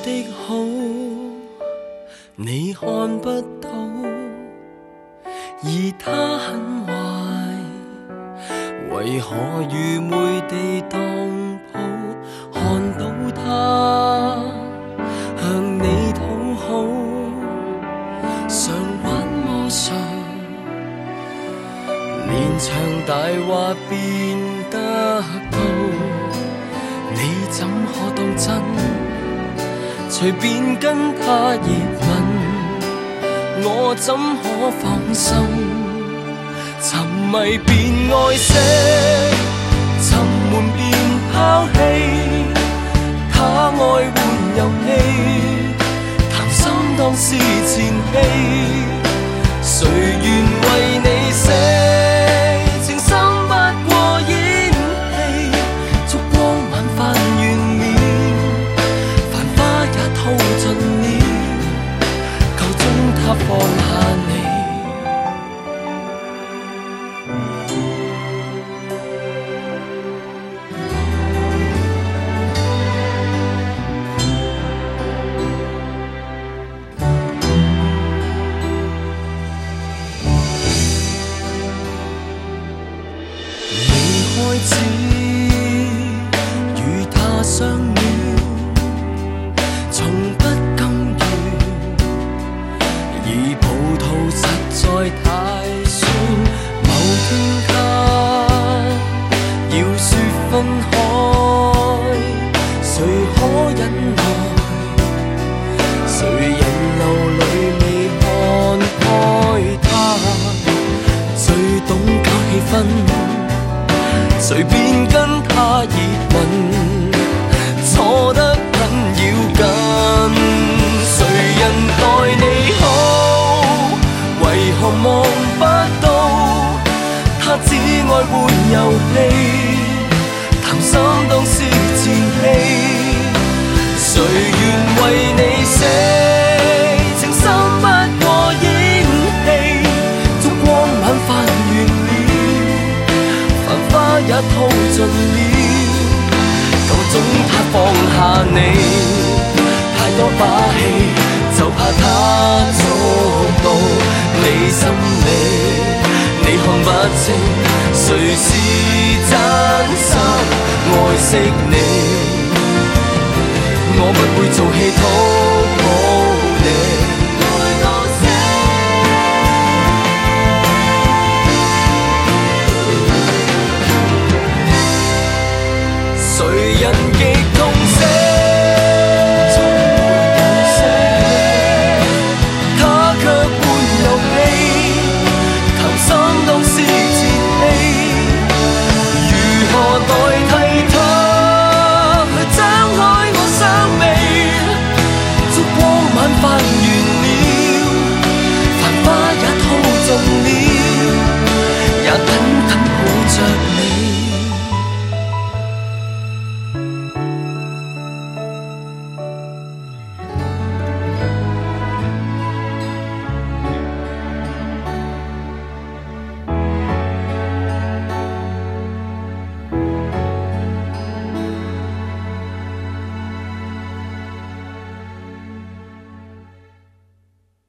的好，你看不到，而他很坏，为何愚昧地当抱？看到他向你討好，常玩魔術，連場大話變得到，你怎可當真？隨便跟他熱吻，我怎可放心？沉迷便愛惜，沉悶便拋棄，他愛玩遊戲，談心當是前戲，誰願為你死？情深不過演戲，燭光晚飯完了，繁花也套盡了，夠鐘他放下你。開始與他相戀，從不甘願，而葡萄實在太酸。某天間要說分開，誰可忍耐？誰人流淚未看開？他最懂搞氣氛，隨便跟他熱吻，錯得很要緊。誰人待你好，為何望不到？他只愛玩遊戲，談心當是前戲，誰願為你死？情深不過演戲，燭光晚飯完了，花也套盡了，夠鐘他放下你，太多把戲，就怕他捉到你心理。你看不清誰是真心愛惜你，我不會做戲討好你。